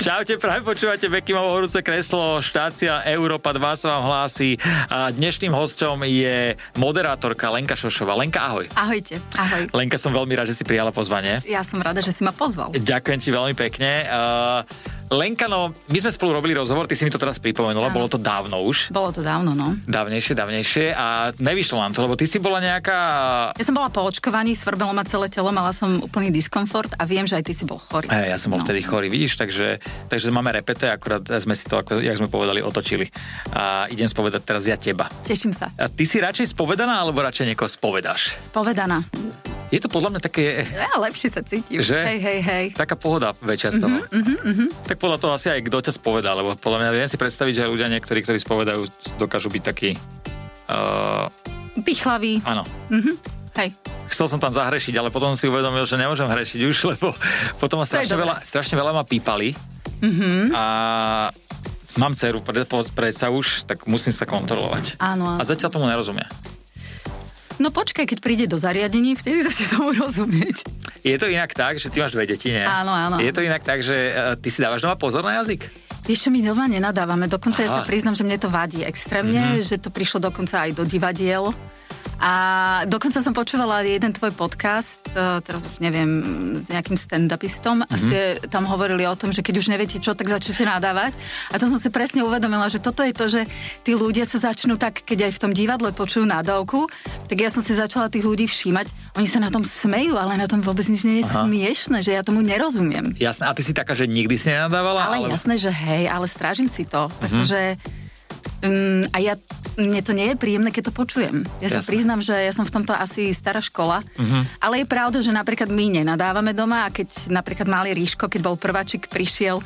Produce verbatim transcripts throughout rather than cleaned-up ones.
Čaute, práve počúvate Bekimovo horúce kreslo, štácia Európa dva sa vám hlási. A dnešným hosťom je moderátorka Lenka Šošová. Lenka, ahoj. Ahojte, ahoj. Lenka, som veľmi rád, že si prijala pozvanie. Ja som rada, že si ma pozval. Ďakujem ti veľmi pekne. Uh, Lenka, no, my sme spolu robili rozhovor, ty si mi to teraz pripomenula, bolo to dávno už. Bolo to dávno, no. Dávnejšie, dávnejšie a nevyšlo nám to, lebo ty si bola nejaká... Ja som bola po očkovaní, svrbelo ma celé telo, mala som úplný diskomfort a viem, že aj ty si bol chorý. E, ja som bol no. vtedy chorý, vidíš, takže, takže máme repete, akurát sme si to, ako, jak sme povedali, otočili. A idem spovedať teraz ja teba. Teším sa. A ty si radšej spovedaná, alebo radšej niekoho spovedáš? Spovedaná. Je to podľa mňa také... Ja lepšie sa cítim. Že? Hej, hej, hej. Taká pohoda väčšia z toho. Uh-huh, uh-huh, uh-huh. Tak podľa toho asi aj kto ťa spovedá, lebo podľa mňa viem si predstaviť, že aj ľudia niektorí, ktorí spovedajú, dokážu byť takí... Uh... Pichlaví. Áno. Uh-huh. Hej. Chcel som tam zahrešiť, ale potom si uvedomil, že nemôžem hrešiť už, lebo potom ma strašne veľa, strašne veľa ma pípali. Uh-huh. A mám dceru, predsa už, tak musím sa kontrolovať. Áno. A zatiaľ tomu nerozumie. No počkaj, keď príde do zariadení, vtedy začne tomu rozumieť. Je to inak tak, že ty máš dve deti, nie? Áno, áno. Je to inak tak, že uh, ty si dávaš doma pozor na jazyk? Vieš čo, my doma nenadávame. Dokonca Aha. ja sa priznám, že mne to vadí extrémne, mm-hmm. že to prišlo dokonca aj do divadiel. A dokonca som počúvala jeden tvoj podcast, uh, teraz už neviem, s nejakým stand-upistom mm-hmm. a ste tam hovorili o tom, že keď už neviete čo, tak začnete nadávať. A to som si presne uvedomila, že toto je to, že tí ľudia sa začnú tak, keď aj v tom divadle počujú nadávku, tak ja som si začala tých ľudí všímať. Oni sa na tom smejú, ale na tom vôbec nič nie je Aha. smiešne, že ja tomu nerozumiem. Jasné, a ty si taká, že nikdy si nenadávala? Ale, ale... jasné, že hej, ale strážim si to, mm-hmm. pretože Um, a ja, mne to nie je príjemné, keď to počujem. Ja sa Jasne. priznám, že ja som v tomto asi stará škola, uh-huh. ale je pravda, že napríklad my nenadávame doma a keď napríklad malý Ríško, keď bol prváčik, prišiel...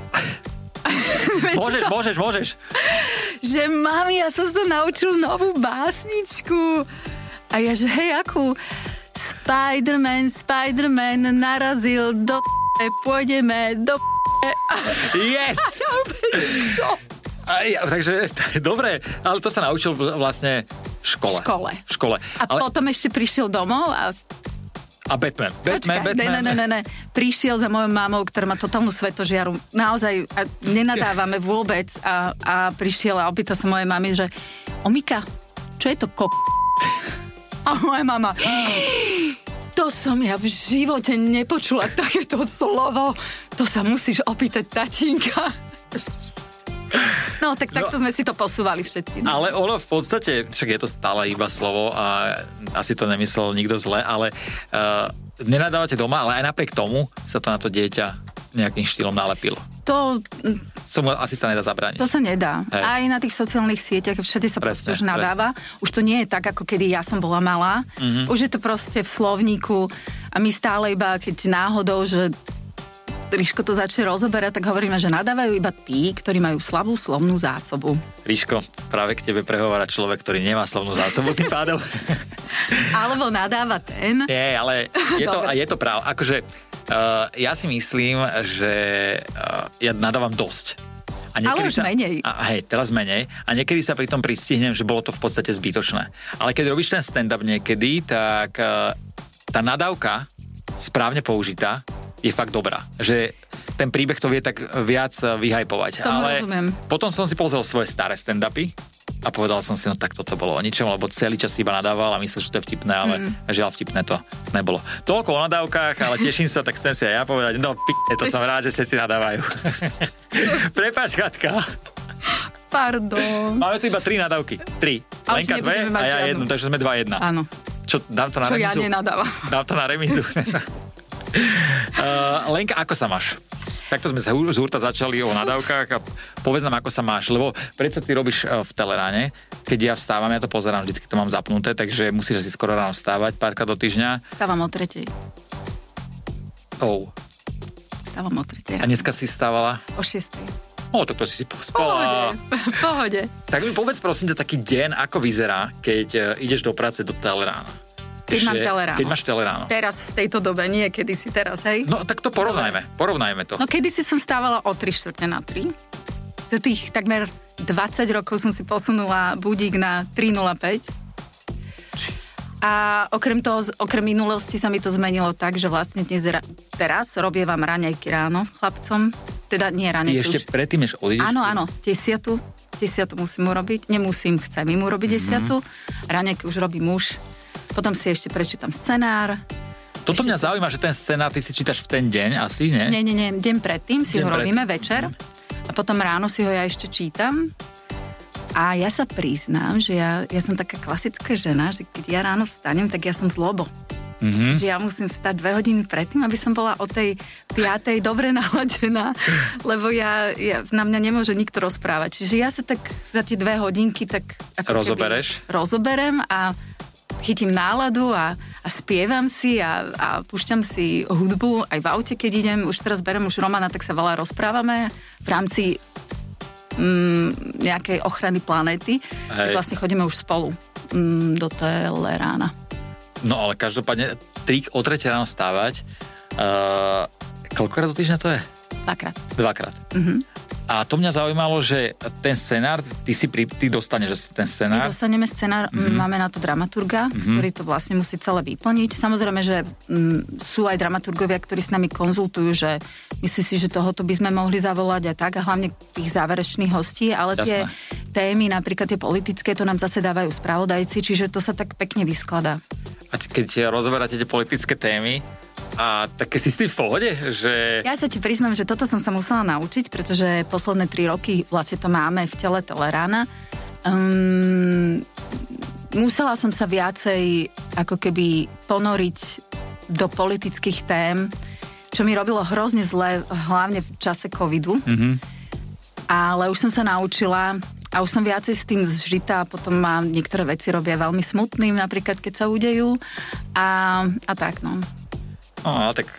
môžeš, môžeš, môžeš. Že mami, ja som sa naučil novú básničku. A ja, že hej, akú? Spider-Man, Spider-Man narazil do p***e, pôjdeme do p***e. Yes! A ja úplne, čo? Aj, takže, dobre, ale to sa naučil vlastne v škole. V škole. V škole. A ale... potom ešte prišiel domov a... A Batman. Batman, Počkaj, Batman. Ne, ne, ne, ne. Prišiel za mojou mamou, ktorá má totálnu svetožiaru. Naozaj, a nenadávame vôbec. A, a prišiel a opýta sa mojej mami, že Omika, čo je to ko... A moja mama... To som ja v živote nepočula takéto slovo. To sa musíš opýtať tatínka. No, tak takto no, sme si to posúvali všetci. No. Ale ono v podstate, však je to stále iba slovo a asi to nemyslel nikto zle, ale uh, nenadávate doma, ale aj napriek tomu sa to na to dieťa nejakým štýlom nalepilo. To... Som, asi sa nedá zabrániť. To sa nedá. Hej. Aj na tých sociálnych sieťach všade sa presne, proste už nadáva. Presne. Už to nie je tak, ako kedy ja som bola malá. Mm-hmm. Už je to proste v slovníku a my stále iba, keď náhodou, že Ríško to začne rozoberať, tak hovoríme, že nadávajú iba tí, ktorí majú slabú slovnú zásobu. Ríško, práve k tebe prehovára človek, ktorý nemá slovnú zásobu tým pádom. Alebo nadáva ten. Nie, ale je to, je to práv. Akože uh, ja si myslím, že uh, ja nadávam dosť. A ale už sa, menej. A, hej, teraz menej. A niekedy sa pri tom pristihnem, že bolo to v podstate zbytočné. Ale keď robíš ten stand-up niekedy, tak uh, tá nadávka správne použitá je fakt dobrá. Že ten príbeh to vie tak viac vyhajpovať. Tomu ale rozumiem. potom som si pozrel svoje staré stand-upy a povedal som si, no tak toto bolo o ničom, lebo celý čas si iba nadával a myslel, že to je vtipné, ale mm. žiaľ vtipné to nebolo. Toľko o nadávkach, ale teším sa, tak chcem si aj ja povedať, no p***e, to som rád, že všetci nadávajú. Prepáč, Katka. Pardon. Máme tu iba tri nadávky. Tri. A Lenka dve a ja jednu, takže sme dva jedna. Áno. Čo, dám to na Čo remizu? ja nenadávam. Dám to na remizu. Uh, Lenka, ako sa máš? Takto sme z hurta začali o nadávkach a povedz nám, ako sa máš, lebo predsa ty robíš v Teleráne, keď ja vstávam, ja to pozerám, vždycky to mám zapnuté, takže musíš asi skoro ráno vstávať, párkrát do týždňa. Vstávam o tretej. Oh. Vstávam o tretej. A dneska si vstávala? O šiestej. O, tak to si si spala. Pohode, pohode. Tak mi povedz prosím ťa taký deň, ako vyzerá, keď ideš do práce do Telerána. Keď mám Teleráno. Keď máš Teleráno. Teraz, v tejto dobe, nie kedysi teraz, hej? No, tak to porovnajme, porovnajme to. No, kedysi som stávala o tri štvrte na tri. Za tých takmer dvadsať rokov som si posunula budík na tri nula päť. A okrem toho, okrem minulosti sa mi to zmenilo tak, že vlastne dnes, teraz robievam raňajky ráno chlapcom. teda nie Ty raňajky už. ešte predtým, než odídeš? Áno, áno, desiatu, desiatu musím urobiť, nemusím, chcem im urobiť mm-hmm. desiatu, raňajky už robí muž, potom si ešte prečítam scenár. Toto ešte mňa si... zaujíma, že ten scenár ty si čítaš v ten deň asi, nie? Nie, nie, nie, deň predtým si deň ho pred... robíme večer a potom ráno si ho ja ešte čítam. A ja sa priznám, že ja, ja som taká klasická žena, že keď ja ráno vstanem, tak ja som zlobo. Mm-hmm. Čiže ja musím vstať dve hodiny predtým, aby som bola o tej piatej dobre naladená, lebo ja, ja, na mňa nemôže nikto rozprávať. Čiže ja sa tak za tie dve hodinky tak ako rozobereš? Keby rozoberem a chytím náladu a, a spievam si a, a púšťam si hudbu aj v aute, keď idem. Už teraz berem už Romana, tak sa veľa rozprávame v rámci mm, nejakej ochrany planéty. Tak vlastne chodíme už spolu mm, do Telerána. No ale každopádne tri, o tretie ráno stávať. Uh, koľkokrát do týždňa to je? Dvakrát. Dvakrát. Mhm. A to mňa zaujímalo, že ten scenár, ty si pri, ty dostaneš ten scenár. My dostaneme scenár, mm-hmm. máme na to dramaturga, mm-hmm. ktorý to vlastne musí celé vyplniť. Samozrejme, že mm, sú aj dramaturgovia, ktorí s nami konzultujú, že myslí si, že tohoto by sme mohli zavolať a tak, a hlavne tých záverečných hostí, ale Jasné. Tie témy, napríklad tie politické, to nám zase dávajú spravodajci, čiže to sa tak pekne vyskladá. A keď rozoberáte tie politické témy, a také si s tým v pohode, že... Ja sa ti priznám, že toto som sa musela naučiť, pretože posledné tri roky vlastne to máme v tele Telerána. Um, musela som sa viacej ako keby ponoriť do politických tém, čo mi robilo hrozne zle, hlavne v čase covidu. Mm-hmm. Ale už som sa naučila a už som viacej s tým zžitá, potom ma niektoré veci robia veľmi smutným, napríklad keď sa udejú a, a tak, no. No, tak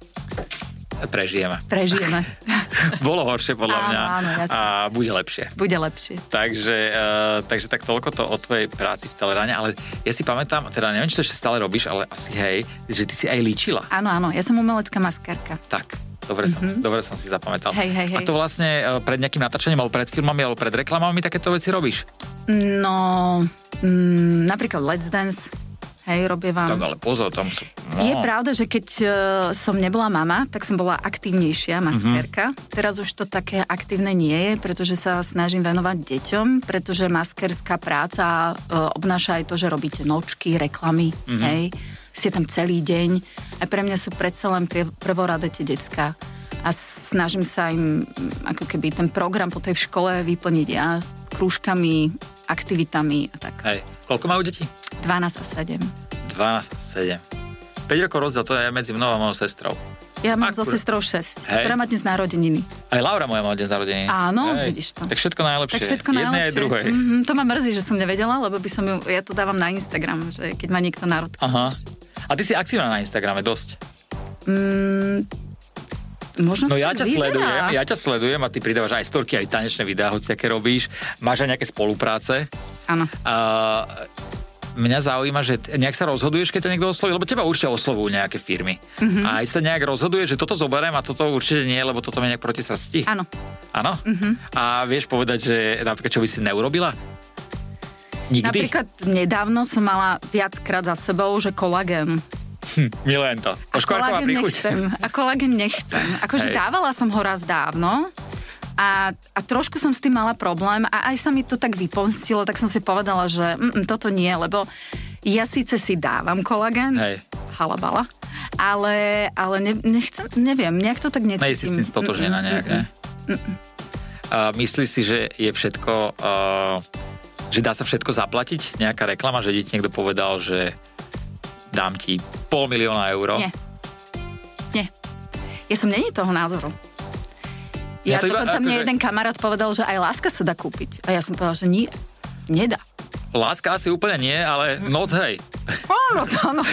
prežijeme. Prežijeme. Bolo horšie podľa áno, mňa áno, a bude lepšie. Bude lepšie. Takže, uh, takže tak toľko to o tvojej práci v Teleráne, ale ja si pamätám, teda neviem, či to ešte stále robíš, ale asi hej, že ty si aj líčila. Áno, áno, ja som umelecká maskárka. Tak, dobre som, mm-hmm. dobre som si zapamätal. Hej, hej, hej. A to vlastne uh, pred nejakým natáčaním, alebo pred filmami, alebo pred reklamami takéto veci robíš? No, mm, napríklad Let's Dance. Hej, robievam. Tak ale pozor, tam sú... No. Je pravda, že keď uh, som nebola mama, tak som bola aktívnejšia maskérka. Mm-hmm. Teraz už to také aktívne nie je, pretože sa snažím venovať deťom, pretože maskerská práca uh, obnáša aj to, že robíte nočky, reklamy, mm-hmm. hej. Ste tam celý deň. A pre mňa sú predsa len prvoradé tie decká. A snažím sa im ako keby ten program po tej škole vyplniť ja krúžkami, aktivitami a tak. Hej, koľko majú deti? dvanásť a sedem. dvanásť a sedem. päť rokov rozdiel, to je medzi mnou a mojou sestrou. Ja mám so sestrou šesť, Hej. ktorá má dnes narodeniny. Aj Laura moja má dnes narodeniny. Áno, Hej. vidíš to. Tak všetko najlepšie. Tak všetko Jednej najlepšie. aj druhej. Mm-hmm, to ma mrzí, že som nevedela, lebo by som ju, ja to dávam na Instagram, že keď má niekto národ. Aha. A ty si aktívna na Instagrame dosť. Mm, možno no ja ťa vyzerá. sledujem, ja ťa sledujem a ty pridávaš aj storky, aj tanečné videá, hoci aké robíš. Máš aj nejaké spolupráce. Áno. A mňa zaujíma, že nejak sa rozhoduješ, keď ťa niekto osloví, lebo teba určite oslovujú nejaké firmy. Mm-hmm. A aj sa nejak rozhoduješ, že toto zoberiem a toto určite nie, lebo toto mi nejak proti srsti. Áno. Áno? Mm-hmm. A vieš povedať, že napríklad čo by si neurobila? Nikdy? Napríklad nedávno som mala viackrát za sebou, že kolagén. Hm, milujem to. A kolagén nechcem. A kolagén nechcem. Akože Hej. dávala som ho raz dávno a, a trošku som s tým mala problém a aj sa mi to tak vypomstilo, tak som si povedala, že mm, toto nie, lebo ja síce si dávam kolagén, Hej. halabala, ale, ale ne, nechcem, neviem, nejak to tak necítim. Nej si s tým stotožnená nejak, ne? Uh, myslíš si, že je všetko, uh, že dá sa všetko zaplatiť? Nejaká reklama, že ti niekto povedal, že dám ti pol milióna eur? Nie. Nie. Ja som není toho názoru. Ja, ja to dokonca iba, mne že... jeden kamarát povedal, že aj láska sa dá kúpiť. A ja som povedal, že nie. Nedá. Láska asi úplne nie, ale noc hej. Áno, áno.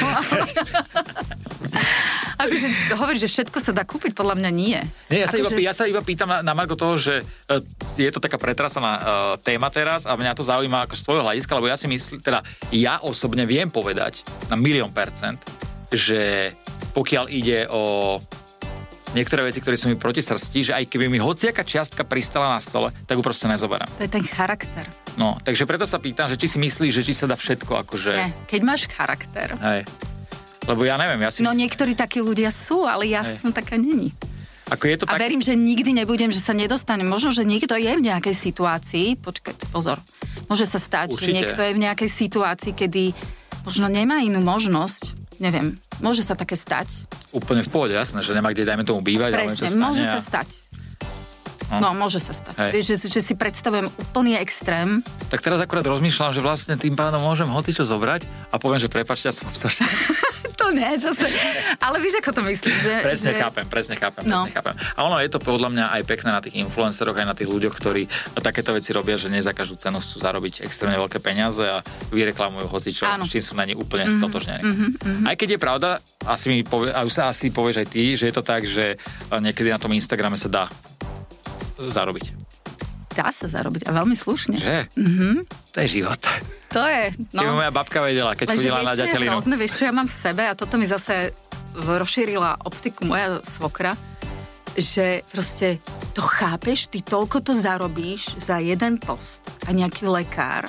Akože hovoríš, že všetko sa dá kúpiť, podľa mňa nie. Nie, ja sa, Ako iba, že... ja sa iba pýtam na, na margo toho, že uh, je to taká pretrasená uh, téma teraz a mňa to zaujíma ako z tvojho hľadiska, lebo ja si myslím, teda ja osobne viem povedať na milión percent, že pokiaľ ide o niektoré veci, ktoré sú mi proti srsti, že aj keby mi hociaká čiastka pristala na stole, tak ju proste nezoberám. To je ten charakter. No, takže preto sa pýtam, že či si myslíš, že či sa dá všetko akože... Nie, keď máš charakter. Hej. Lebo ja neviem, ja si... No niektorí takí ľudia sú, ale ja Hej. som taká není. Ako je to a tak... verím, že nikdy nebudem, že sa nedostanem. Možno, že niekto je v nejakej situácii, počkajte, pozor, môže sa stať, Určite. že niekto je v nejakej situácii, kedy možno nemá inú možnosť, neviem, môže sa také stať. Úplne v pohode, jasné, že nemá kde, dajme tomu bývať. Presne, ale môže a... sa stať. No, no môže sa stať. Hej. Vieš, že, že si predstavujem úplný extrém. Tak teraz akurát rozmýšľam, že vlastne tým pádom môžem hocičo zobrať a poviem, že prepáčte, ja som strašne... To nie, zase. Ale víš, ako to myslím, že... Presne že... chápem, presne chápem, No. presne chápem. A ono je to podľa mňa aj pekné na tých influenceroch, aj na tých ľuďoch, ktorí takéto veci robia, že nie za každú cenu chcú zarobiť extrémne veľké peniaze a vyreklamujú hocičo, s čím sú na ne úplne mm-hmm. stotožnení. Mm-hmm. Aj keď je pravda, asi mi povie, a už sa asi povieš aj ty, že je to tak, že niekedy na tom Instagrame sa dá zarobiť. Dá sa zarobiť a veľmi slušne. Že? Mm-hmm. To je život. To je, no. Keby moja babka vedela, keď chodila na ďatelinu. Hrozné, vieš, čo ja mám v sebe a toto mi zase rozšírila optiku moja svokra, že proste to chápeš, ty toľko to zarobíš za jeden post a nejaký lekár.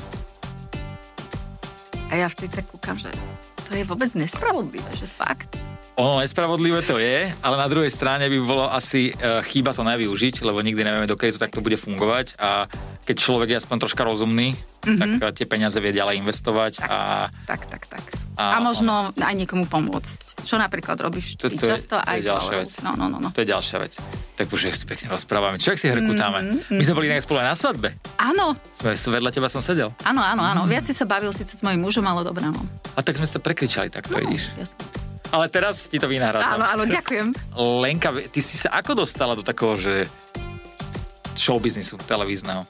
A ja vtedy tak kúkam, že to je vôbec nespravodlivé, že fakt. Ono nespravodlivé to je, ale na druhej strane by bolo asi uh, chyba to nevyužiť, lebo nikdy nevieme, dokedy to takto bude fungovať a keď človek je aspoň troška rozumný, mm-hmm. tak uh, tie peniaze vie ďalej investovať tak, a... Tak, tak, tak. A, a možno on... aj niekomu pomôcť. Čo napríklad robíš ty to, to často je, aj to je ďalšia vec. No, no, no, no. To je ďalšia vec. Tak už si pekne rozprávame. Čo, ak si hrkutáme? Mm-hmm. My sme boli inak spolu na svadbe. Áno. Sme, vedľa teba som sedel. Áno, áno, áno. Viac si sa bavil síce s mojím mužom, ale dobre, no. A tak sme sa prekričali, tak to No, vidíš. jasne. Ale teraz ti to vynahradzam. Áno, áno, ďakujem. Lenka, ty si sa ako dostala do takého, že showbiznisu televízneho?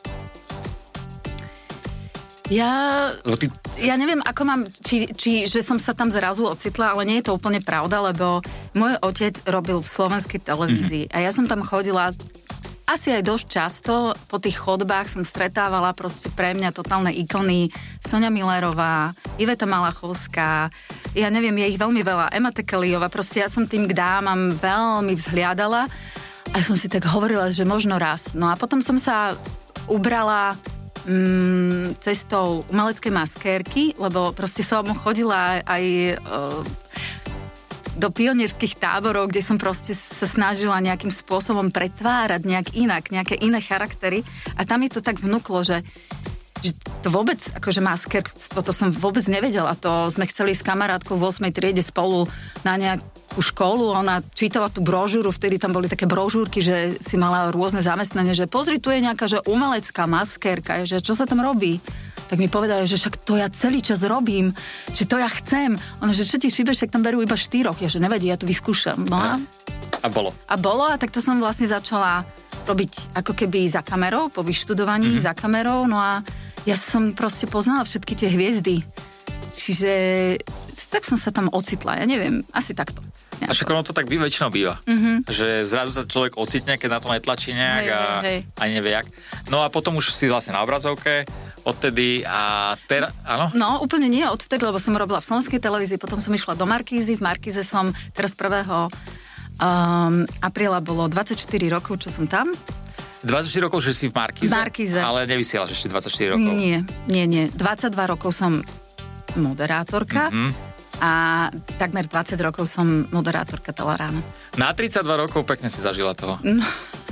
Ja, ty... ja neviem, ako mám, či, či, že som sa tam zrazu ocitla, ale nie je to úplne pravda, lebo môj otec robil v slovenskej televízii mm-hmm. a ja som tam chodila asi aj dosť často, po tých chodbách som stretávala proste pre mňa totálne ikony, Soňa Millerová, Iveta Malachovská, ja neviem, je ich veľmi veľa, Ema Tekeliová, proste ja som tým k dámam veľmi vzhliadala a som si tak hovorila, že možno raz. No a potom som sa ubrala mm, cestou umeleckej maskérky, lebo proste som chodila aj uh, do pionierských táborov, kde som proste sa snažila nejakým spôsobom pretvárať nejak inak, nejaké iné charaktery a tam mi to tak vnúklo, že, že to vôbec, akože maskérstvo, to som vôbec nevedela. To sme chceli s kamarátkou v ôsmej triede spolu na nejakú školu, ona čítala tú brožúru, vtedy tam boli také brožúrky, že si mala rôzne zamestnanie, že pozri, tu je nejaká že umelecká maskérka, že čo sa tam robí? Tak mi povedali, že však to ja celý čas robím, že to ja chcem. Ono, že čo ti šíbe, však tam berú iba štyroch. Ja, že nevedí, ja to vyskúšam. No a... a bolo. A bolo, a tak to som vlastne začala robiť ako keby za kamerou, po vyštudovaní mm-hmm. za kamerou, no a ja som proste poznala všetky tie hviezdy. Čiže tak som sa tam ocitla, ja neviem, asi takto. A však ono to tak by väčšinou býva. Mm-hmm. Že zrazu sa človek ocitne, keď na to netlačí nejak hej, a hej, hej. ani nevie jak. No a potom už si vlastne na obrazovke odtedy a teraz, áno? No, úplne nie odvtedy, lebo som robila v slovenskej televízii, potom som išla do Markízy, v Markíze som teraz prvého Um, apríla bolo dvadsaťštyri rokov, čo som tam. dvadsaťštyri rokov, že si v Markíze? Markíze. Ale nevysielaš ešte dvadsaťštyri rokov? Nie, nie, nie. dvadsaťdva rokov som moderátorka mm-hmm. a takmer dvadsať rokov som moderátorka Telerána. Na tridsaťdva rokov pekne si zažila toho. No.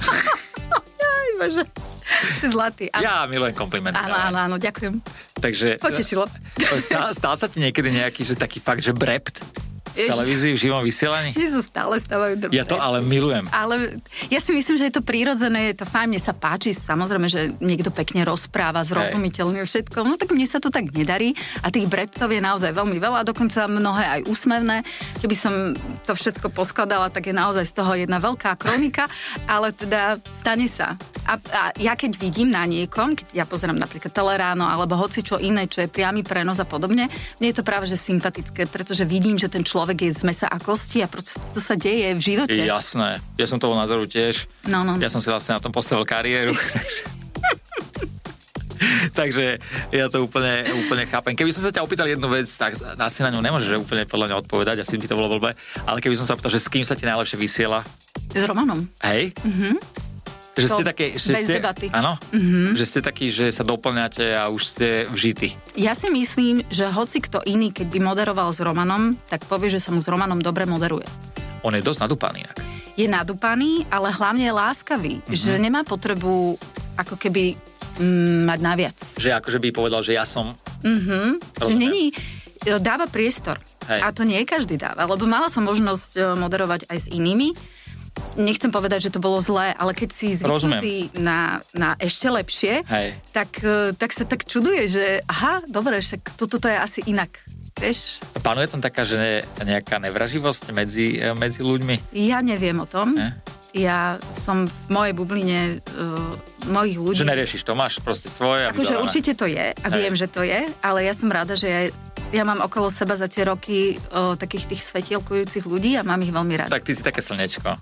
Aj, bože. Si zlatý. Áno. Ja milujem komplimenty. Áno, áno, áno, ďakujem. Takže... Potešilo. Stál, stál sa ti niekedy nejaký, že taký fakt, že brept? V televízii, v živom vysielaní? Mne sa stále stávajú drobné. Ja to ale milujem. Ale ja si myslím, že je to prírodzené, je to fajn, mne sa páči, samozrejme, že niekto pekne rozpráva, zrozumiteľne všetko, no tak mne sa to tak nedarí a tých breptov je naozaj veľmi veľa, dokonca mnohé aj úsmevné. Keby som to všetko poskladala, tak je naozaj z toho jedna veľká kronika, ale teda stane sa. A, a ja keď vidím na niekom, keď ja pozerám napríklad Teleráno alebo hoci čo iné, čo je priamy prenos a podobne, mne je to práve že sympatické, pretože vidím, že ten človek je z mesa a kosti a proste to sa deje v živote. Jasné. Ja som toho názoru tiež. No, no. Ja som si vlastne na tom postavil kariéru. Takže ja to úplne, úplne chápem. Keby som sa ťa opýtal jednu vec, tak asi na ňu nemôžeš úplne podľa mňa odpovedať, asi by to bolo blbé, ale keby som sa opýtal, že s kým sa ti najlepšie vysiela? S Romanom. Hej? Mhm. Že to ste také, že bez ste, debaty. Áno? Mm-hmm. Že ste takí, že sa doplňate a už ste vžití. Ja si myslím, že hoci kto iný, keď by moderoval s Romanom, tak povie, že sa mu s Romanom dobre moderuje. On je dosť nadúpaný inak. Je nadúpaný, ale hlavne je láskavý, mm-hmm. že nemá potrebu ako keby mm, mať naviac. Že akože by povedal, že ja som... Mm-hmm. Že není, dáva priestor. Hej. A to nie každý dáva, lebo mala som možnosť moderovať aj s inými. Nechcem povedať, že to bolo zlé, ale keď si zvyknutý na, na ešte lepšie, tak, tak sa tak čuduje, že aha, dobre, však toto to je asi inak. Vieš? Panuje tam taká, že nejaká nevraživosť medzi, medzi ľuďmi? Ja neviem o tom. Ne? Ja som v mojej bubline uh, mojich ľudí... Že neriešiš to, máš proste svoje. Akože určite to je a viem, Hej. že to je, ale ja som rada, že ja, ja mám okolo seba za tie roky uh, takých tých svetielkujúcich ľudí a mám ich veľmi rada. Tak ty si také slnečko.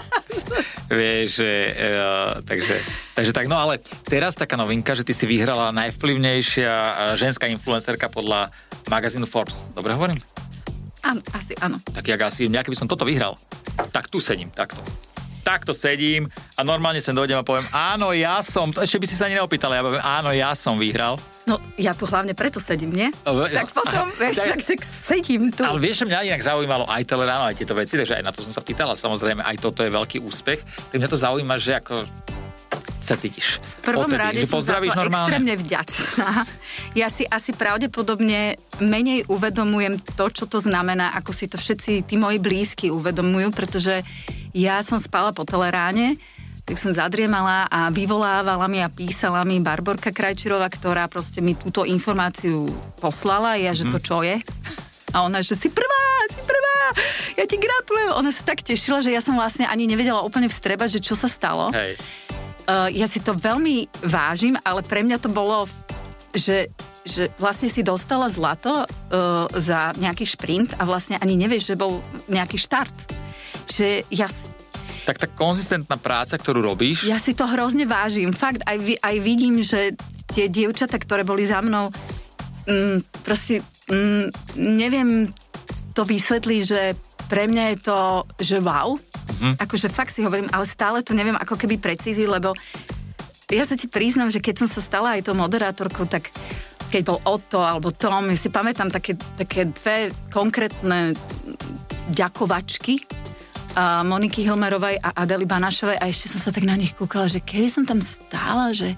Vieš, že, uh, takže, takže tak, no ale teraz taká novinka, že ty si vyhrala najvplyvnejšia ženská influencerka podľa magazínu Forbes. Dobre hovorím? Áno, asi áno. Tak jak asi, nejaký by som toto vyhral. Tak tu sedím, takto. Takto sedím a normálne sem dojdem a poviem, áno, ja som, to ešte by si sa ani neopýtala, ja poviem, áno, ja som vyhral. No, ja tu hlavne preto sedím, nie? No, tak potom, no, vieš, tak, takže sedím tu. Ale vieš, že mňa inak zaujímalo aj Teleráno, aj tieto veci, takže aj na to som sa pýtala, samozrejme, aj toto je veľký úspech. Tak mňa to zaujíma, že ako sa cítiš. V prvom Odtedy, rade som za to normálne? extrémne vďačná. Ja si asi pravdepodobne menej uvedomujem to, čo to znamená, ako si to všetci tí moji blízky uvedomujú, pretože ja som spala po Teleráne, tak som zadriemala a vyvolávala mi a písala mi Barborka Krajčírová, ktorá proste mi túto informáciu poslala, ja, že to čo je. A ona, že si prvá, si prvá, ja ti gratulujem. Ona sa tak tešila, že ja som vlastne ani nevedela úplne vstrebať, že čo sa stalo. Hej. Uh, ja si to veľmi vážim, ale pre mňa to bolo, že, že vlastne si dostala zlato uh, za nejaký šprint a vlastne ani nevieš, že bol nejaký štart. Že ja... Tak tá konzistentná práca, ktorú robíš... Ja si to hrozne vážim. Fakt, aj, aj vidím, že tie dievčatá, ktoré boli za mnou, mm, proste mm, neviem to vysvetliť, že pre mňa je to, že wow. Mm-hmm. Akože fakt si hovorím, ale stále to neviem ako keby precíziť, lebo ja sa ti priznám, že keď som sa stala aj tou moderátorkou, tak keď bol Otto alebo Tom, ja si pamätám také, také dve konkrétne ďakovačky a Moniky Hilmerovej a Adely Banašovej a ešte som sa tak na nich kúkala, že keby som tam stála, že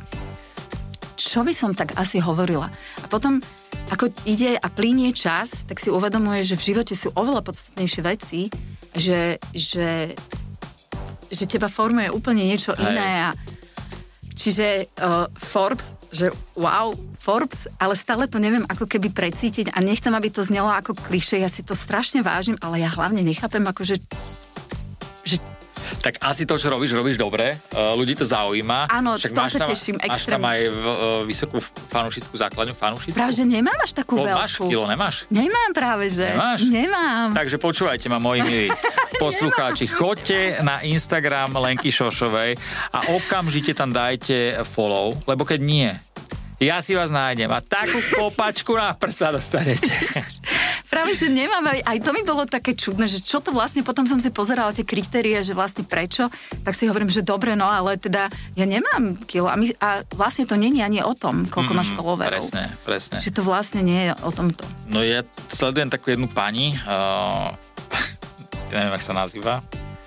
čo by som tak asi hovorila. A potom, ako ide a plynie čas, tak si uvedomuje, že v živote sú oveľa podstatnejšie veci, že, že, že teba formuje úplne niečo Hej. iné a čiže uh, Forbes, že wow, Forbes, ale stále to neviem ako keby precítiť a nechcem, aby to znelo ako klišé, ja si to strašne vážim, ale ja hlavne nechápem, akože že... Tak asi to, čo robíš, robíš dobre. Uh, ľudí to zaujíma. Áno, z toho sa teším extrémne. Máš tam aj uh, vysokú fanúšickú základňu, fanúšickú? Práve, že nemám až takú Bo, veľkú. Máš kilo, nemáš? Nemám práve, že. Nemáš? Nemám. Takže počúvajte ma, moji milí poslucháči. Choďte na Instagram Lenky Šošovej a okamžite tam dajte follow, lebo keď nie, ja si vás nájdem a takú kopačku na prsa dostanete. Práve, že nemám, aj to mi bolo také čudné, že čo to vlastne, potom som si pozerala tie kritérie, že vlastne prečo, tak si hovorím, že dobre, no ale teda ja nemám kilo a, my, a vlastne to nie je ani o tom, koľko mm, máš followerov. Presne, presne. Že to vlastne nie je o tomto. No ja sledujem takú jednu pani, uh, neviem, jak sa nazýva,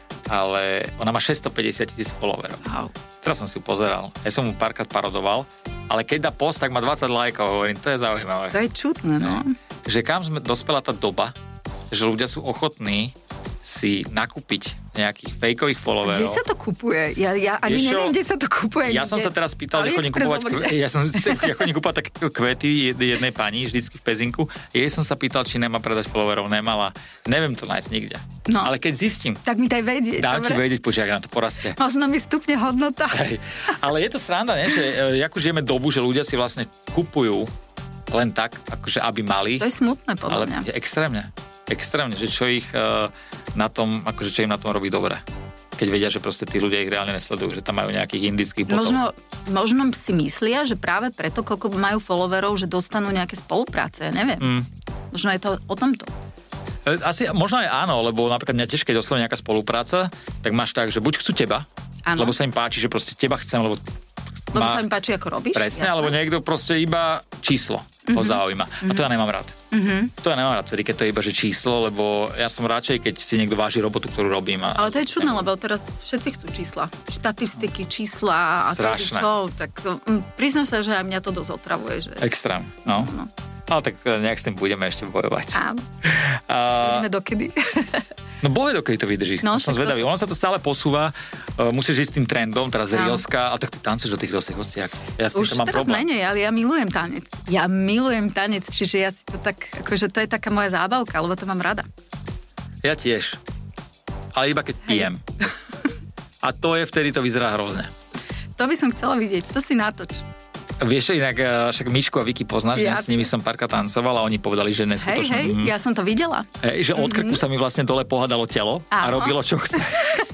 ale ona má šesťstopäťdesiat tisíc followerov. Wow. Teraz som si ju pozeral. Ja som mu párkrát parodoval, ale keď dá post, tak má dvadsať lajkov, hovorím, to je zaujímavé. To je čudné, no. Že kam sme dospela tá doba, že ľudia sú ochotní si nakúpiť nejakých fejkových followerov. Kde sa to kupuje? Ja, ja ani Ješo, neviem, kde sa to kupuje. Ja nikde. Som sa teraz pýtal, že chodím kupovať, ja som, ja chodím kupovať také kvety jednej pani, vždycky v Pezinku. Jej som sa pýtal, či nemá predať followerov. Nemala. Neviem to nájsť nikde. No, ale keď zistím, tak mi daj vedieť. Dám dobre? Ti vedieť, počiak na to porastie. Možno mi stupne hodnota. Hej. Ale je to sranda, nie? Že ako žijeme dobu, že ľudia si vlastne kupujú len tak, akože aby mali. To je smutné, podľa mňa. Ale extrémne. Extrémne, že čo ich uh, na tom, akože čo im na tom robí dobre. Keď vedia, že proste tí ľudia ich reálne nesledujú, že tam majú nejakých indických botov. Možno, možno si myslia, že práve preto, koľko majú followerov, že dostanú nejaké spolupráce, ja neviem. Mm. Možno je to o tomto. Asi, možno aj áno, lebo napríklad mňa tiež, keď dostane nejaká spolupráca, tak máš tak, že buď chcú teba, áno. Lebo sa im páči, že proste teba chcem, lebo Lebo má... sa im páči, ako robíš. Presne, jasné. Alebo niekto proste iba číslo mm-hmm. ho zaujíma. Mm-hmm. A to ja nemám rád. Mm-hmm. To ja nemám rád, keď to je iba že číslo, lebo ja som radšej, keď si niekto váži robotu, ktorú robím. A... Ale to je čudné, lebo teraz všetci chcú čísla. Štatistiky, čísla a strašné. Čo, tak um, priznám sa, že aj mňa to dosť otravuje. Že... Extrém, no. no. Ale tak nejak s tým budeme ešte bojovať. Áno. A... Budeme dokedy. No bohe, dokedy to vydrží. No, som zvedavý. To... Ono sa to stále posúva. Uh, musíš ísť s tým trendom, teraz no. Reelska, ale tak ty tancuješ do tých Reelsech, hociak. Ja s tým Už mám teraz problém. menej, ale ja milujem tanec. Ja milujem tanec, čiže ja si to tak, akože to je taká moja zábavka, lebo to mám rada. Ja tiež. Ale iba keď pijem. A to je vtedy, to vyzerá hrozne. To by som chcela vidieť, to si natoč. Vieš, inak však Mišku a Viki poznáš, ja s nimi som párkrát tancoval a oni povedali, že neskutočne. Hej, hej, mm, ja som to videla. Hej, že od krku mm-hmm. sa mi vlastne dole pohádalo telo a Áno. robilo, čo chce.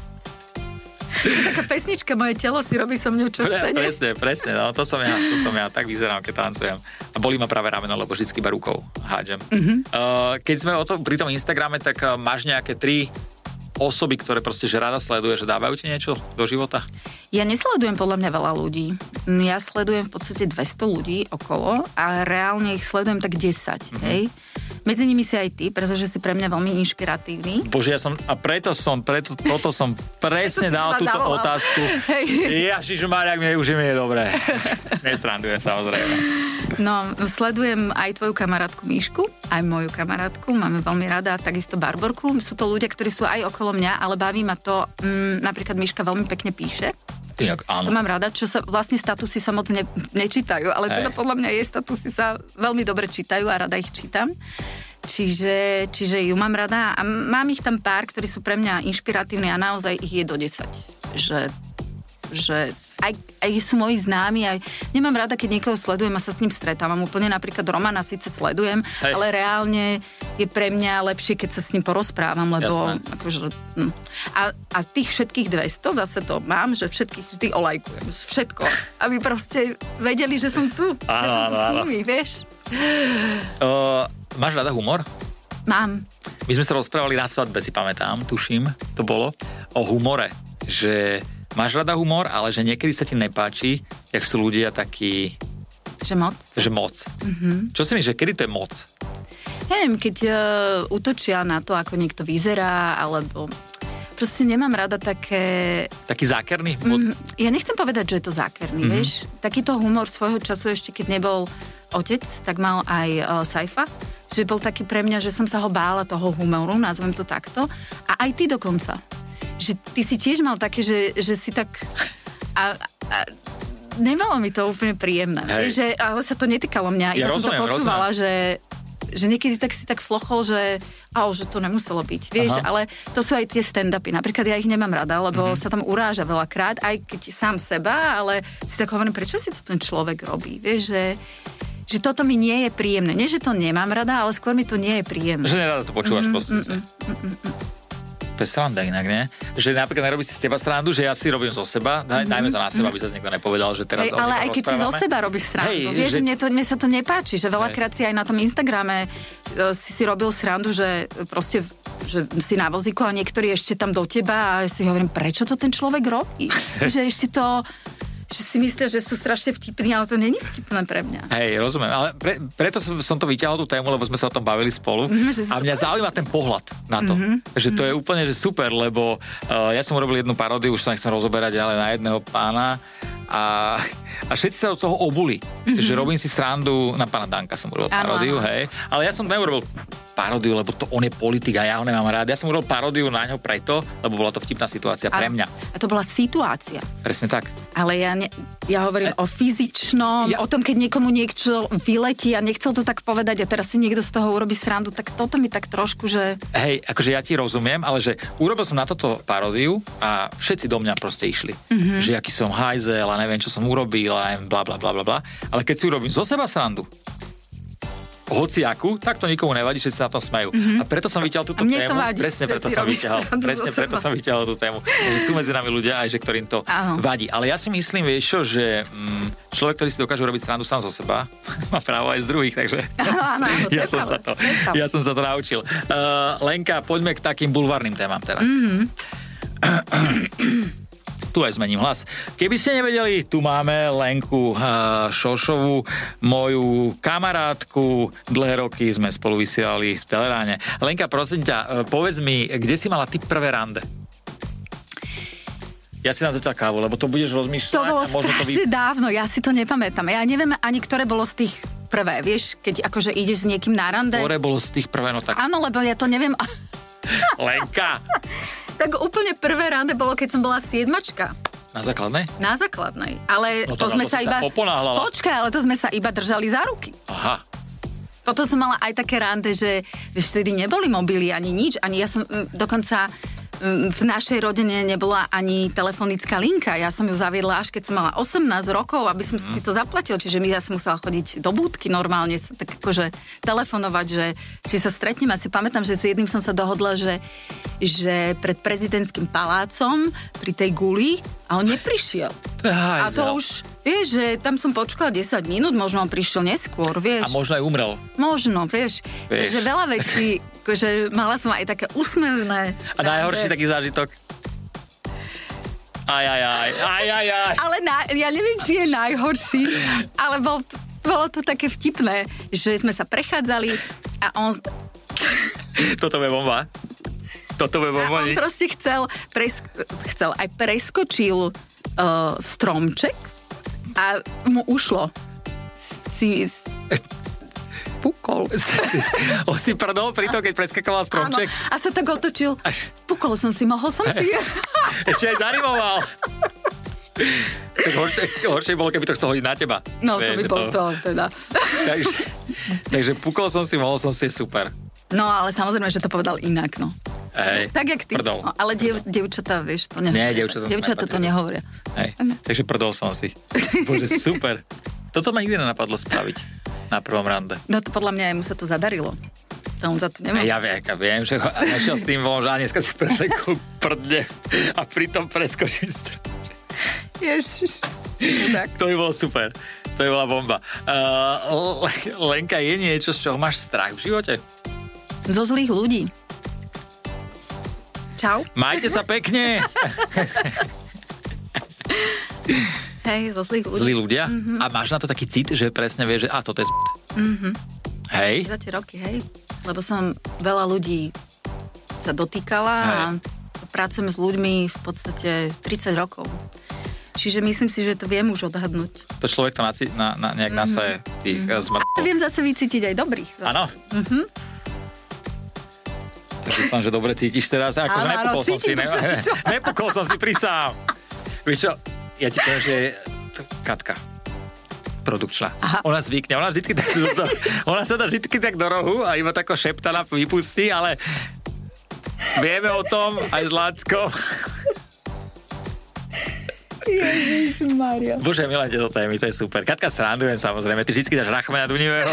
Taká pesnička, moje telo si robí so mňou, čo Pre, chce, nie? Presne, presne, no, to som ja, to som ja, tak vyzerám, keď tancujem. A bolí ma práve rameno, lebo vždycky iba rukou hádžem. Mm-hmm. Uh, keď sme o to, pri tom Instagrame, tak uh, máš nejaké tri osoby, ktoré proste že rada sleduje, že dávajú ti niečo do života? Ja nesledujem podľa mňa veľa ľudí. Ja sledujem v podstate dvesto ľudí okolo a reálne ich sledujem tak desať, mm-hmm. hej? Medzi nimi si aj ty, pretože si pre mňa veľmi inšpiratívny. Bože, ja som, a preto som, preto, toto som presne dal túto zavolal. Otázku. Ježišmária, mne už mi je dobré. Nesrandujem, samozrejme. No, sledujem aj tvoju kamarátku Míšku, aj moju kamarátku, máme veľmi rada, takisto Barborku. Sú to ľudia, ktorí sú aj okolo mňa, ale baví ma to, mm, napríklad Míška veľmi pekne píše. Inak, áno. To mám rada, čo sa vlastne statusy sa moc ne, nečítajú, ale teda podľa mňa jej statusy sa veľmi dobre čítajú a rada ich čítam. Čiže, čiže ju mám rada a mám ich tam pár, ktorí sú pre mňa inšpiratívni a naozaj ich je do desať. Že, že aj, aj sú moji známi, aj nemám rada, keď niekoho sledujem a sa s ním stretávam. Úplne napríklad Romana síce sledujem, Hej. ale reálne je pre mňa lepšie, keď sa s ním porozprávam, lebo akože, hm. a, a tých všetkých dvesto, zase to mám, že všetkých vždy olajkujem, všetko, aby proste vedeli, že som tu, áno, že som tu áno, s nimi, vieš. Uh, máš rada humor? Mám. My sme sa rozprávali na svadbe, si pamätám, tuším, to bolo, o humore, že máš rada humor, ale že niekedy sa ti nepáči, jak sú ľudia takí... Že moc? Že moc. Mm-hmm. Čo si myslíš, že kedy to je moc? Neviem, keď uh, útočia na to, ako niekto vyzerá, alebo... Proste nemám rada také... Taký zákerný? Mm, ja nechcem povedať, že je to zákerný, mm-hmm. vieš? Takýto humor svojho času ešte, keď nebol otec, tak mal aj uh, Saifa, že bol taký pre mňa, že som sa ho bála toho humoru, nazvem to takto. A aj ty dokonca. Že ty si tiež mal také, že, že si tak... A, a nebolo mi to úplne príjemné. Vieš, že, ale sa to netýkalo mňa. Ja, ja rozumiem, som to počúvala, že, že niekedy tak si tak flochol, že, au, že to nemuselo byť. Vieš, Aha. ale to sú aj tie stand-upy. Napríklad ja ich nemám rada, lebo mm-hmm. sa tam uráža veľakrát, aj keď sám seba, ale si tak hovorím, prečo si to ten človek robí? Vieš, že... že toto mi nie je príjemné. Nie, že to nemám rada, ale skôr mi to nie je príjemné. Že nerada to počúvaš mm, proste. Mm, mm, mm, mm. To je sranda inak, nie? Že napríklad nerobí si z teba srandu, že ja si robím zo seba, daj, mm-hmm. dajme to na seba, aby sa niekto nepovedal, že teraz... Hej, ale aj keď si zo seba robíš srandu, Hej, vieš, že... mne, to, mne sa to nepáči, že veľakrát si aj na tom Instagrame uh, si si robil srandu, že proste že si na vozíku a niektorí ešte tam do teba a si hovorím, prečo to ten človek robí? Že ešte to... že si myslíš, že sú strašne vtipní, ale to není vtipné pre mňa. Hej, rozumiem, ale pre, preto som, som to vyťahol tú tému, lebo sme sa o tom bavili spolu mm-hmm, a mňa to... zaujíma ten pohľad na to, mm-hmm. že to je úplne že super, lebo uh, ja som urobil jednu paródiu, už sa nechcem rozoberať, ale na jedného pána a, a všetci sa od toho obuli, mm-hmm. že robím si srandu, na pána Danka som urobil paródiu, hej, ale ja som neurobil paródiu, lebo to on je politik a ja ho nemám rád. Ja som urobil paródiu na ňo preto, lebo bola to vtipná situácia pre mňa. A to bola situácia. Presne tak. Ale ja, ne, ja hovorím a... o fyzičnom, ja... o tom, keď niekomu niečo vyletí a nechcel to tak povedať a teraz si niekto z toho urobí srandu, tak toto mi tak trošku, že... Hej, akože ja ti rozumiem, ale že urobil som na toto paródiu a všetci do mňa proste išli. Mm-hmm. Že aký som hajzel a neviem, čo som urobil a bla bla bla bla bla. Ale keď si urobím zo seba srandu, hociaku, tak to nikomu nevadí, že sa na tom smejú. Mm-hmm. A preto som vyťahol túto tému. Vadí, presne preto som vyťahol. Presne preto som vyťahol tú tému. Že sú medzi nami ľudia aj, že ktorým to Aho. vadí. Ale ja si myslím, vieš čo, že mm, človek, ktorý si dokáže urobiť srandu sám zo seba, má právo aj z druhých, takže Áno, ja, som sa to, ja som sa to naučil. Uh, Lenka, poďme k takým bulvárnym témam teraz. Mm-hmm. Tu aj zmením hlas. Keby ste nevedeli, tu máme Lenku uh, Šošovú, moju kamarátku. Dlhé roky sme spolu vysielali v Teleráne. Lenka, prosím ťa, uh, povedz mi, kde si mala ty prvé rande? Ja si nám zatiaľ kávu, lebo to budeš rozmýšľať. To bolo to strašne vy... dávno, ja si to nepamätám. Ja neviem ani, ktoré bolo z tých prvé, vieš, keď akože ideš s niekým na rande. Ktoré bolo z tých prvé, no tak... Áno, lebo ja to neviem... Lenka! Tak úplne prvé rande bolo, keď som bola siedmačka. Na základnej? Na základnej, ale no to, to sme sa iba... poponáhľala. Počkaj, ale to sme sa iba držali za ruky. Aha. Potom som mala aj také rande, že vieš, vtedy neboli mobily ani nič, ani ja som dokonca... V našej rodine nebola ani telefonická linka. Ja som ju zaviedla až keď som mala osemnásť rokov, aby som si to zaplatil. Čiže ja som musela chodiť do búdky normálne, tak akože telefonovať, že či sa stretneme. Ja si pamätám, že s jedným som sa dohodla, že, že pred prezidentským palácom pri tej guli a on neprišiel. A to už, vieš, že tam som počkala desať minút, možno on prišiel neskôr, vieš. A možno aj umrel. Možno, vieš. vieš. Takže veľa vecí... že mala som aj také úsmevné. A najhorší taký zážitok? Aj, aj, aj, aj, aj, aj. Ale na, ja neviem, či je najhorší, ale bol, bolo to také vtipné, že sme sa prechádzali a on... Toto je bomba. Toto je bomba. A on proste chcel, pres, chcel aj preskočil uh, stromček a mu ušlo. Si... pukol. On si prdol pri tom, keď preskakoval stromček? Áno, a sa tak otočil. Pukol som si, mohol som si. Ešte aj zarimoval. Tak horšie, horšie bolo, keby to chcel hodiť na teba. No, to by bol to, to teda. takže, takže pukol som si, mohol som si, super. No, ale samozrejme, že to povedal inak, no. Hej, tak, jak ty. Prdol. No, ale diev, dievčatá, vieš, to nehovoria. Nie, dievčatá. Dievčatá to nehovoria. Hej, takže prdol som si. Bože, super. Toto ma nikdy nenapadlo spraviť. Na prvom rande. No to podľa mňa mu sa to zadarilo. To on za to nemá. Ja viem, ja viem, že nešiel s tým von, že dneska si presekol prdne a pritom preskočím stromček. Ježiš. Tak. To by bolo super. To by bola bomba. Uh, Lenka, je niečo, z čoho máš strach v živote? Zo zlých ľudí. Čau. Majte sa pekne. Hej, zo zlých ľudí. Zlí ľudia? Mm-hmm. A máš na to taký cit, že presne vieš, že a toto je sp... Mm-hmm. Hej? Za tie roky, hej. Lebo som veľa ľudí sa dotýkala hej. A pracujem s ľuďmi v podstate tridsať rokov. Čiže myslím si, že to viem už odhadnúť. To človek to na, na, na, nejak mm-hmm. nasaje tých mm-hmm. zmrtkov. A viem zase vycítiť aj dobrých. Áno? Mhm. Tak dúfam, že dobre cítiš teraz. Akože nepukol som si. Ne, ne, nepukol som si, prisám. Vieš čo, ja ti poviem, že to Katka, produkčná. Aha. Ona zvykne, ona vždycky tak, ona sa dá vždycky tak do rohu a iba tako šeptana vypustí, ale vieme o tom aj s Láckom. Ježišmária. Bože, milujem tieto témy, to je super. Katka, srandujem samozrejme, ty vždycky dáš rachmana Dunivého.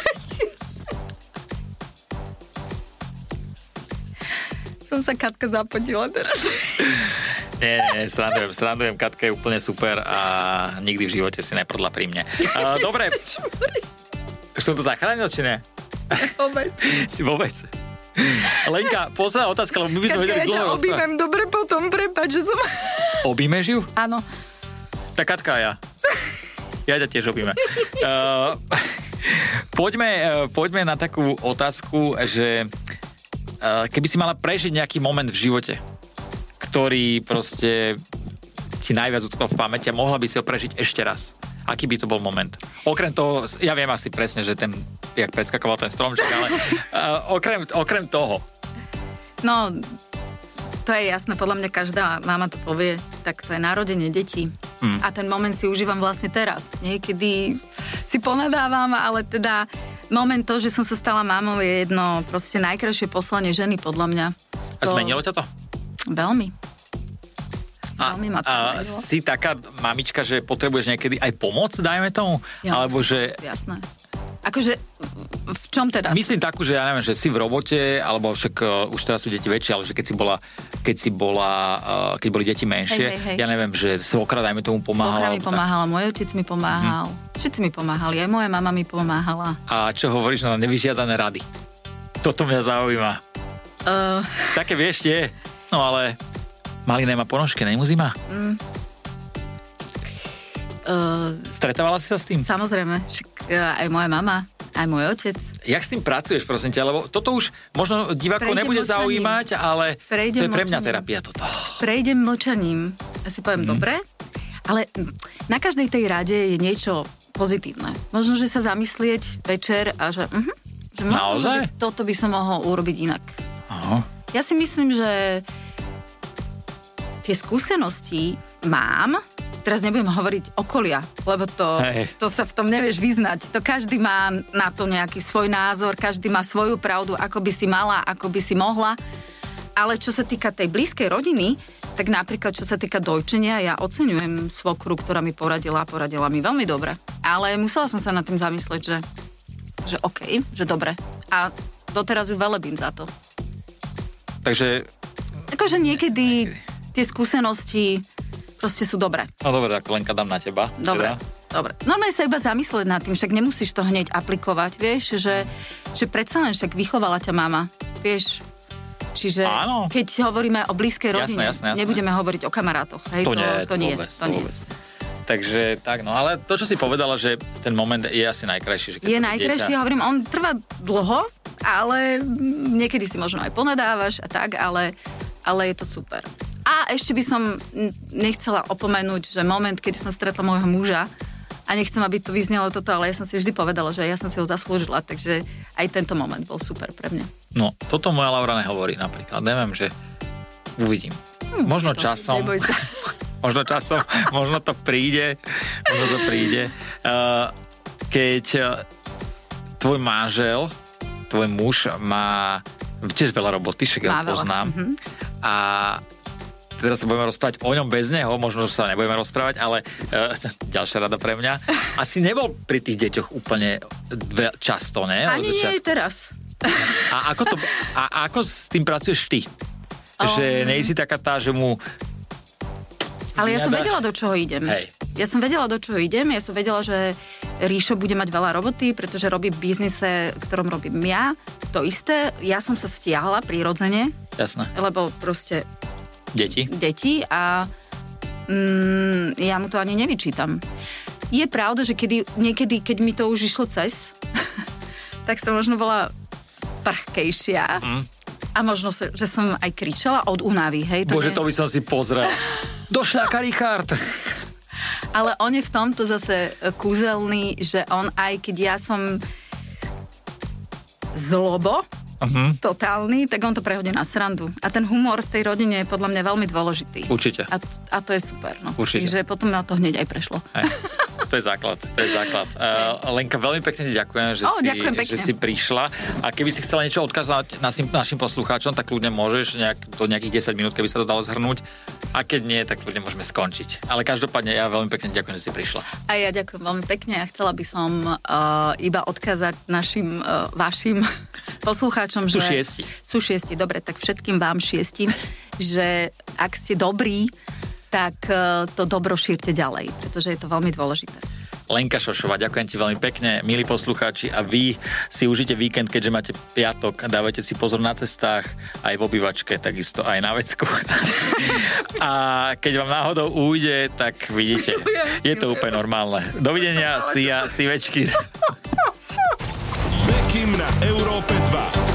Som sa Katka zapotila teraz. Nie, nie, srandujem, srandujem, Katka je úplne super a nikdy v živote si neprdla pri mne. Uh, dobre. Už som to zachránil, či nie? Vôbec. Vôbec. Lenka, posledná otázka, lebo my by sme vedeli dlho rozprávať. Katka, ja ťa objímem dobre potom, prepáč, že som... Objímeš ju? Áno. Tak Katka a ja. Ja ťa tiež objímem. Uh, poďme, uh, poďme na takú otázku, že uh, keby si mala prežiť nejaký moment v živote, ktorý proste ti najviac utkol v pamäti a mohla by si ho prežiť ešte raz. Aký by to bol moment? Okrem toho, ja viem asi presne, že ten, jak preskakoval ten stromček, ale uh, okrem, okrem toho. No, to je jasné, podľa mňa každá mama to povie, tak to je narodenie detí. Hmm. A ten moment si užívam vlastne teraz. Niekedy si ponadávam, ale teda moment to, že som sa stala mamou, je jedno proste najkrajšie poslanie ženy, podľa mňa. To... A zmenilo ťa to? Veľmi. A, a si taká mamička, že potrebuješ niekedy aj pomoc, dajme tomu? Ja, alebo že... Jasné. Akože, v čom teda? Myslím takú, že ja neviem, že si v robote, alebo však uh, už teraz sú deti väčšie, ale že keď si bola, keď si bola, uh, keď boli deti menšie, hej, hej, hej. Ja neviem, že svokra, dajme tomu, pomáhala. Svokra mi pomáhala, môj otec mi pomáhal, hm. všetci mi pomáhali, aj moja mama mi pomáhala. A čo hovoríš na nevyžiadané rady? Toto mňa zaujíma. Uh... Také vieš, tie, no ale... Maliné má ponožky, nejmu zima? Mm. Uh, Stretávala si sa s tým? Samozrejme, aj moja mama, aj môj otec. Jak s tým pracuješ, prosím ťa? Lebo toto už možno divákov Prejdem nebude mlčaním. zaujímať, ale Prejdem to je pre mňa mlčaním. terapia toto. Prejdem mlčaním. Ja si poviem, mm. dobre, ale na každej tej rade je niečo pozitívne. Možno, že sa zamyslieť večer a že, uh-huh, že, možno, že toto by som mohol urobiť inak. Aha. Ja si myslím, že tie skúsenosti mám, teraz nebudem hovoriť okolia, lebo to, to sa v tom nevieš vyznať. To každý má na to nejaký svoj názor, každý má svoju pravdu, ako by si mala, ako by si mohla. Ale čo sa týka tej blízkej rodiny, tak napríklad čo sa týka dojčenia, ja oceňujem svokru, ktorá mi poradila a poradila mi veľmi dobre. Ale musela som sa nad tým zamyslieť, že, že OK, že dobre. A doteraz ju velebím za to. Takže... Akože niekedy tie skúsenosti proste sú dobré. No dobre, tak Lenka, dám na teba. Dobre, teda. dobre. Normálne sa iba zamyslieť nad tým, však nemusíš to hneď aplikovať, vieš, že, že predsa len však vychovala ťa mama, vieš. Čiže áno. Keď hovoríme o blízkej rodine, jasné, jasné, jasné. Nebudeme hovoriť o kamarátoch. Hej, to, to, nie, to, to nie, vôbec, to nie. Vôbec. Takže tak, no ale to, čo si povedala, že ten moment je asi najkrajší. Že keď je najkrajší, dieťa... hovorím, on trvá dlho, ale niekedy si možno aj ponadávaš a tak, ale, ale je to super. A ešte by som nechcela opomenúť, že moment, kedy som stretla môjho muža, a nechcem, aby to vyznelo toto, ale ja som si vždy povedala, že ja som si ho zaslúžila, takže aj tento moment bol super pre mňa. No, toto moja Laura nehovorí napríklad. Neviem, že uvidím. Hm, možno to, časom. možno časom, možno to príde. Možno to príde. Uh, keď tvoj manžel, tvoj muž má tiež veľa roboty, však ja ho poznám. Mm-hmm. A teraz sa budeme rozprávať o ňom bez neho, možno sa nebudeme rozprávať, ale uh, ďalšia rada pre mňa. Asi nebol pri tých deťoch úplne dve, často, ne? Ani nie aj teraz. A ako, to, a ako s tým pracuješ ty? Um, že nie si taká tá, že mu... Ale ja som vedela, do čoho idem. Hej. Ja som vedela, do čoho idem. Ja som vedela, že Ríšo bude mať veľa roboty, pretože robí v biznise, ktorom robím ja. To isté. Ja som sa stiahla prirodzene. Jasné. Lebo proste... Deti? Deti a mm, ja mu to ani nevyčítam. Je pravda, že kedy, niekedy, keď mi to už išlo cez, tak som možno bola prchkejšia mm. a možno, že som aj kričala od únavy. Hej, to Bože, nie... to by som si pozrel. Došľaka, Richard! Ale on je v tomto zase kúzelný, že on aj keď ja som zlobo, Uh-huh. totálny, tak on to prehodí na srandu. A ten humor v tej rodine je podľa mňa veľmi dôležitý. Určite. A, a to je super. No. Určite. Takže potom na to hneď aj prešlo. Hej. To je základ. To je základ. Uh, Lenka, veľmi pekne ti ďakujem, že, oh, si, ďakujem že si prišla. A keby si chcela niečo odkázať našim, našim poslucháčom, tak ľudne môžeš nejak, do nejakých desať minút, keby sa to dalo zhrnúť. A keď nie, tak ľudne môžeme skončiť. Ale každopádne ja veľmi pekne ďakujem, že si prišla. A ja ďakujem veľmi pekne. Ja chcela by som uh, iba odkázať našim, uh, vašim poslucháčom, Sú že... šiesti. Sú šiesti, dobre, tak všetkým vám šiestim, že ak ste dobrí, tak uh, to dobro šírte ďalej, pretože je to veľmi dôležité. Lenka Šošová, ďakujem ti veľmi pekne, milí poslucháči, a vy si užite víkend, keďže máte piatok, dávajte si pozor na cestách, aj v obývačke, takisto aj na vecku. A keď vám náhodou ujde, tak vidíte, je to úplne normálne. Dovidenia, si ja, si večky. Bekim na Európe dva.